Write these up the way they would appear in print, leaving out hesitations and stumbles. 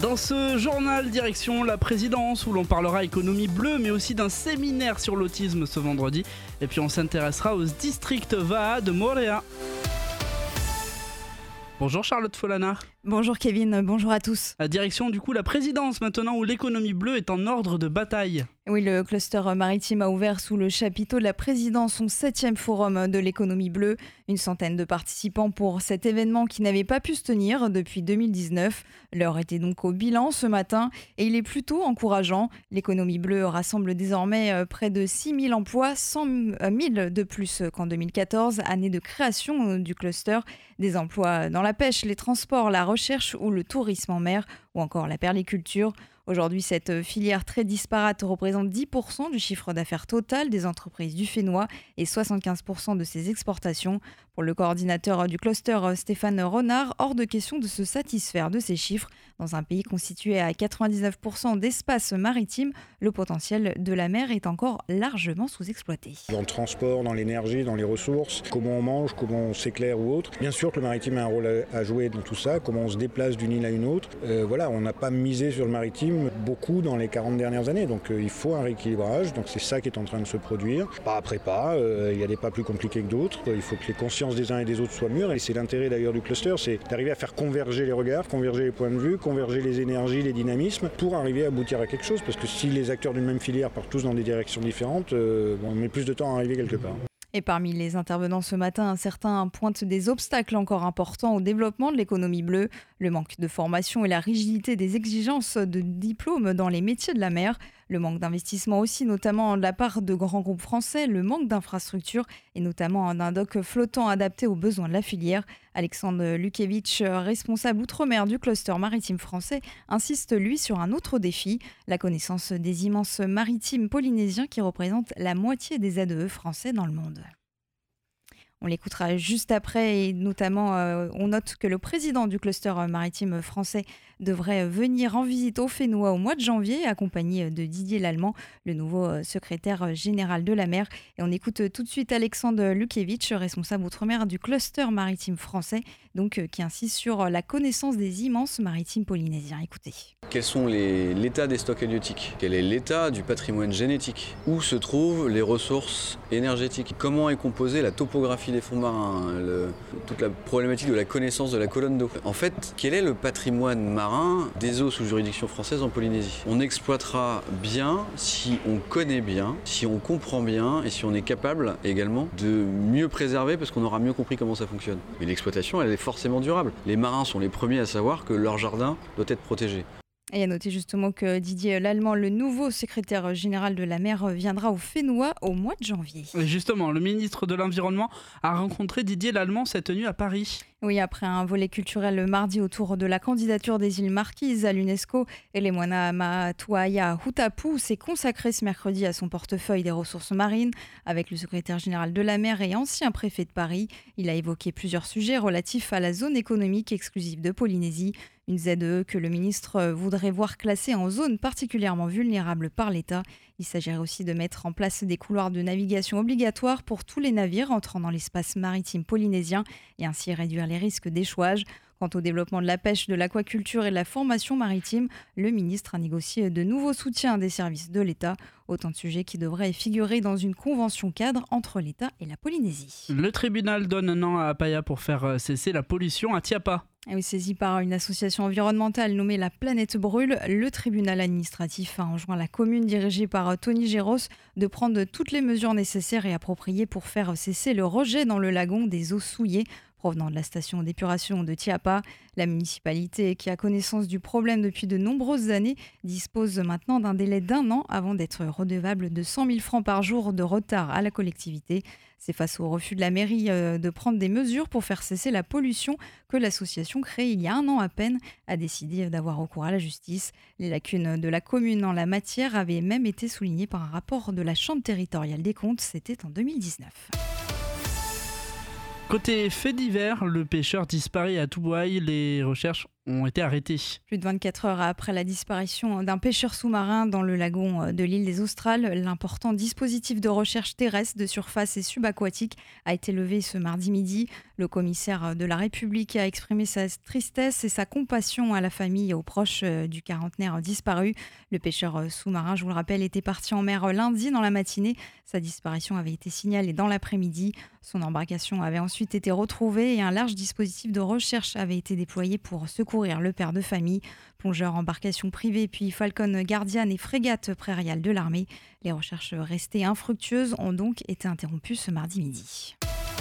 Dans ce journal, direction la présidence où l'on parlera économie bleue mais aussi d'un séminaire sur l'autisme ce vendredi. Et puis on s'intéressera au district Va'a de Moorea. Bonjour Charlotte Follanard. Bonjour Kevin, bonjour à tous. La direction du coup la présidence maintenant où l'économie bleue est en ordre de bataille. Oui, le cluster maritime a ouvert sous le chapiteau de la présidence son 7e forum de l'économie bleue. Une centaine de participants pour cet événement qui n'avait pas pu se tenir depuis 2019. L'heure était donc au bilan ce matin et il est plutôt encourageant. L'économie bleue rassemble désormais près de 6 000 emplois, 100 000 de plus qu'en 2014, année de création du cluster. Des emplois dans la pêche, les transports, la recherche ou le tourisme en mer ou encore la perliculture. Aujourd'hui, cette filière très disparate représente 10% du chiffre d'affaires total des entreprises du Fénois et 75% de ses exportations. Pour le coordinateur du cluster, Stéphane Renard, hors de question de se satisfaire de ces chiffres. Dans un pays constitué à 99% d'espace maritime, le potentiel de la mer est encore largement sous-exploité. Dans le transport, dans l'énergie, dans les ressources, comment on mange, comment on s'éclaire ou autre. Bien sûr que le maritime a un rôle à jouer dans tout ça, comment on se déplace d'une île à une autre. On n'a pas misé sur le maritime beaucoup dans les 40 dernières années, donc il faut un rééquilibrage, donc c'est ça qui est en train de se produire. Pas après pas, il y a des pas plus compliqués que d'autres, il faut que les consciences des uns et des autres soient mûres, et c'est l'intérêt d'ailleurs du cluster, c'est d'arriver à faire converger les regards, converger les points de vue, converger les énergies, les dynamismes, pour arriver à aboutir à quelque chose, parce que si les acteurs d'une même filière partent tous dans des directions différentes, on met plus de temps à arriver quelque part. Et parmi les intervenants ce matin, certains pointent des obstacles encore importants au développement de l'économie bleue, le manque de formation et la rigidité des exigences de diplômes dans les métiers de la mer, le manque d'investissement aussi, notamment de la part de grands groupes français, le manque d'infrastructures et notamment d'un dock flottant adapté aux besoins de la filière. Alexandre Lukevich, responsable outre-mer du cluster maritime français, insiste lui sur un autre défi, la connaissance des immenses maritimes polynésiens qui représentent la moitié des ZEE français dans le monde. On l'écoutera juste après et notamment on note que le président du cluster maritime français devrait venir en visite au Fénois au mois de janvier accompagné de Didier Lallemand, le nouveau secrétaire général de la mer. Et on écoute tout de suite Alexandre Lukevich, responsable outre-mer du cluster maritime français, donc qui insiste sur la connaissance des immenses maritimes polynésiens. Écoutez. Quels sont l'état des stocks halieutiques? Quel est l'état du patrimoine génétique? Où se trouvent les ressources énergétiques? Comment est composée la topographie des fonds marins, toute la problématique de la connaissance de la colonne d'eau. En fait, quel est le patrimoine marin des eaux sous juridiction française en Polynésie? On exploitera bien si on connaît bien, si on comprend bien et si on est capable également de mieux préserver parce qu'on aura mieux compris comment ça fonctionne. Mais l'exploitation, elle est forcément durable. Les marins sont les premiers à savoir que leur jardin doit être protégé. Et à noter justement que Didier Lallemand, le nouveau secrétaire général de la mer, viendra au Fénois au mois de janvier. Et justement, le ministre de l'Environnement a rencontré Didier Lallemand cette nuit à Paris. Oui, après un volet culturel le mardi autour de la candidature des îles Marquises à l'UNESCO, Elemwana Maatuaya Hutapu s'est consacré ce mercredi à son portefeuille des ressources marines. Avec le secrétaire général de la mer et ancien préfet de Paris, il a évoqué plusieurs sujets relatifs à la zone économique exclusive de Polynésie. Une ZEE que le ministre voudrait voir classée en zone particulièrement vulnérable par l'État. Il s'agirait aussi de mettre en place des couloirs de navigation obligatoires pour tous les navires entrant dans l'espace maritime polynésien et ainsi réduire les risques d'échouage. Quant au développement de la pêche, de l'aquaculture et de la formation maritime, le ministre a négocié de nouveaux soutiens des services de l'État. Autant de sujets qui devraient figurer dans une convention cadre entre l'État et la Polynésie. Le tribunal donne un an à Apaya pour faire cesser la pollution à Tiapa. Et oui, saisi par une association environnementale nommée La Planète Brûle, le tribunal administratif a enjoint la commune dirigée par Tony Géros de prendre toutes les mesures nécessaires et appropriées pour faire cesser le rejet dans le lagon des eaux souillées provenant de la station d'épuration de Tiapa. La municipalité, qui a connaissance du problème depuis de nombreuses années, dispose maintenant d'un délai d'1 an avant d'être redevable de 100 000 francs par jour de retard à la collectivité. C'est face au refus de la mairie de prendre des mesures pour faire cesser la pollution que l'association créée il y a 1 an à peine a décidé d'avoir recours à la justice. Les lacunes de la commune en la matière avaient même été soulignées par un rapport de la Chambre territoriale des comptes, c'était en 2019. Côté fait divers, le pêcheur disparaît à Tubuai, les recherches ont été arrêtées. Plus de 24 heures après la disparition d'un pêcheur sous-marin dans le lagon de l'île des Australes, l'important dispositif de recherche terrestre, de surface et subaquatique a été levé ce mardi midi. Le commissaire de la République a exprimé sa tristesse et sa compassion à la famille et aux proches du quarantenaire disparu. Le pêcheur sous-marin, je vous le rappelle, était parti en mer lundi dans la matinée. Sa disparition avait été signalée dans l'après-midi. Son embarcation avait ensuite été retrouvée et un large dispositif de recherche avait été déployé pour secourir le père de famille. Plongeurs, embarcations privées, puis Falcon Guardian et frégate prairiale de l'armée. Les recherches restées infructueuses ont donc été interrompues ce mardi midi.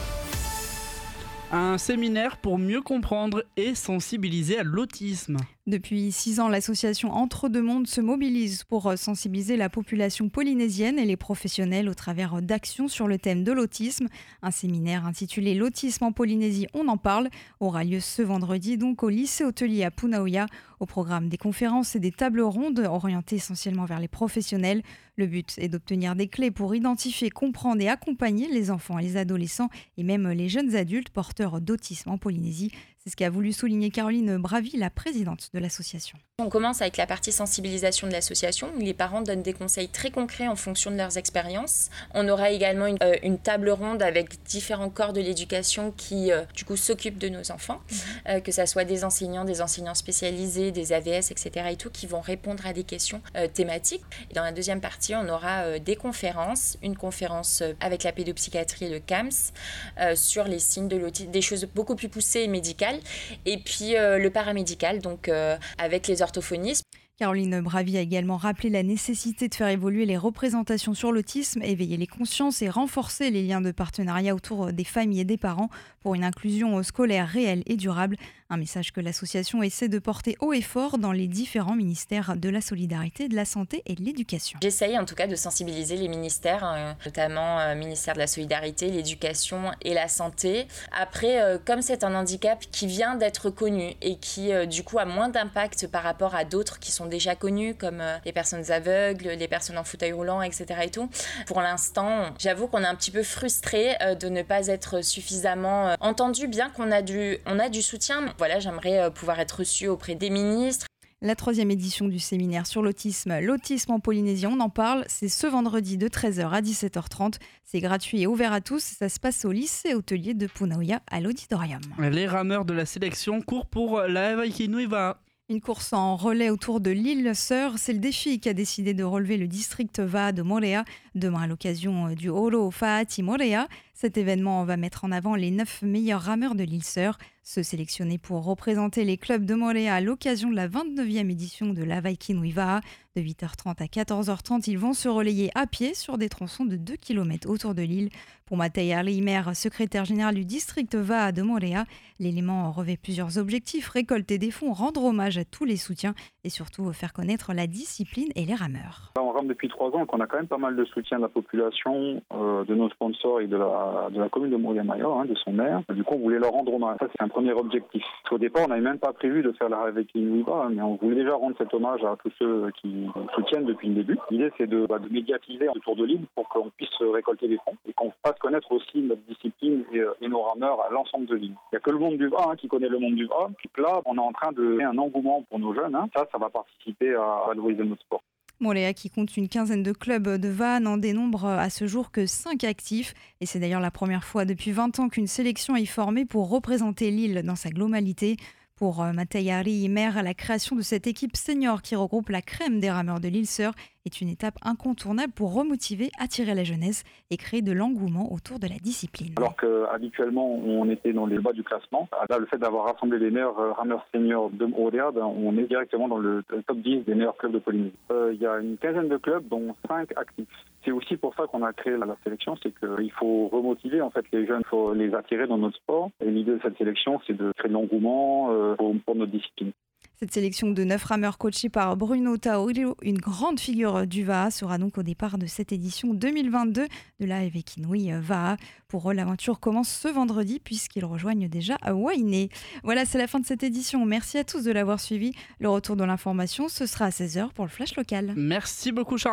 Un séminaire pour mieux comprendre et sensibiliser à l'autisme. Depuis 6 ans, l'association Entre deux mondes se mobilise pour sensibiliser la population polynésienne et les professionnels au travers d'actions sur le thème de l'autisme. Un séminaire intitulé L'autisme en Polynésie, on en parle aura lieu ce vendredi donc au lycée hôtelier à Punaoya. Au programme des conférences et des tables rondes orientées essentiellement vers les professionnels. Le but est d'obtenir des clés pour identifier, comprendre et accompagner les enfants et les adolescents et même les jeunes adultes porteurs d'autisme en Polynésie. C'est ce qu'a voulu souligner Caroline Bravy, la présidente de l'association. On commence avec la partie sensibilisation de l'association, où les parents donnent des conseils très concrets en fonction de leurs expériences. On aura également une table ronde avec différents corps de l'éducation qui, du coup, s'occupent de nos enfants, que ce soit des enseignants spécialisés, des AVS, etc. et tout, qui vont répondre à des questions thématiques. Et dans la deuxième partie, on aura des conférences, une conférence avec la pédopsychiatrie et le CAMS sur les signes de l'autisme, des choses beaucoup plus poussées et médicales. Et puis le paramédical, donc avec les orthophonistes. Caroline Bravy a également rappelé la nécessité de faire évoluer les représentations sur l'autisme, éveiller les consciences et renforcer les liens de partenariat autour des familles et des parents pour une inclusion scolaire réelle et durable. Un message que l'association essaie de porter haut et fort dans les différents ministères de la solidarité, de la santé et de l'éducation. J'essaye en tout cas de sensibiliser les ministères, notamment ministère de la solidarité, l'éducation et la santé. Après, comme c'est un handicap qui vient d'être connu et qui du coup a moins d'impact par rapport à d'autres qui sont déjà connus, comme les personnes aveugles, les personnes en fauteuil roulant, etc. et tout. Pour l'instant, j'avoue qu'on est un petit peu frustrés de ne pas être suffisamment entendus, bien qu'on a du soutien. Voilà, j'aimerais pouvoir être reçue auprès des ministres. La 3e édition du séminaire sur l'autisme en Polynésie, on en parle. C'est ce vendredi de 13h à 17h30. C'est gratuit et ouvert à tous. Ça se passe au lycée hôtelier de Punaoya à l'auditorium. Les rameurs de la sélection courent pour la Waikinui Va'a. Une course en relais autour de l'île Sœur, c'est le défi qu'a décidé de relever le district Va'a de Moorea, demain à l'occasion du Oro Fa'ati Moorea. Cet événement va mettre en avant les 9 meilleurs rameurs de l'île Sœur, ceux sélectionnés pour représenter les clubs de Moorea à l'occasion de la 29e édition de la Waikinui Va'a. De 8h30 à 14h30, ils vont se relayer à pied sur des tronçons de 2 km autour de l'île. Pour Matei Alimer, secrétaire général du district Va'a de Moorea, l'élément revêt plusieurs objectifs: récolter des fonds, rendre hommage à tous les soutiens et surtout faire connaître la discipline et les rameurs. On rame depuis 3 ans, donc on a quand même pas mal de soutien de la population, de nos sponsors et de la commune de Moorea-Mayor, de son maire. Du coup, on voulait leur rendre hommage. Ça, c'est un premier objectif. Au départ, on n'avait même pas prévu de faire la Waikinui Va'a, mais on voulait déjà rendre cet hommage à tous ceux qui soutiennent depuis le début. L'idée, c'est de médiatiser autour de l'île pour qu'on puisse récolter des fonds et qu'on fasse connaître aussi notre discipline et nos rameurs à l'ensemble de l'île. Il n'y a que le monde du Va'a qui connaît le monde du Va'a. Puis là, on est en train de créer un engouement pour nos jeunes. Ça va participer à valoriser notre sport. Moorea, qui compte une quinzaine de clubs de Va'a, n'en dénombre à ce jour que 5 actifs. Et c'est d'ailleurs la première fois depuis 20 ans qu'une sélection est formée pour représenter l'île dans sa globalité. Pour Matei Alimer, la création de cette équipe senior qui regroupe la crème des rameurs de l'île Sœur est une étape incontournable pour remotiver, attirer la jeunesse et créer de l'engouement autour de la discipline. Alors qu'habituellement, on était dans les bas du classement. Là, le fait d'avoir rassemblé les meilleurs rameurs seniors de Moorea, on est directement dans le top 10 des meilleurs clubs de Polynésie. Il y a une quinzaine de clubs, dont 5 actifs. C'est aussi pour ça qu'on a créé la sélection, c'est qu'il faut remotiver en fait les jeunes, il faut les attirer dans notre sport. Et l'idée de cette sélection, c'est de créer de l'engouement pour notre discipline. Cette sélection de 9 rameurs coachés par Bruno Taorio, une grande figure du Va'a, sera donc au départ de cette édition 2022 de la Waikinui Va'a. Pour eux, l'aventure commence ce vendredi puisqu'ils rejoignent déjà Wainé. Voilà, c'est la fin de cette édition. Merci à tous de l'avoir suivi. Le retour de l'information, ce sera à 16h pour le Flash Local. Merci beaucoup Charles.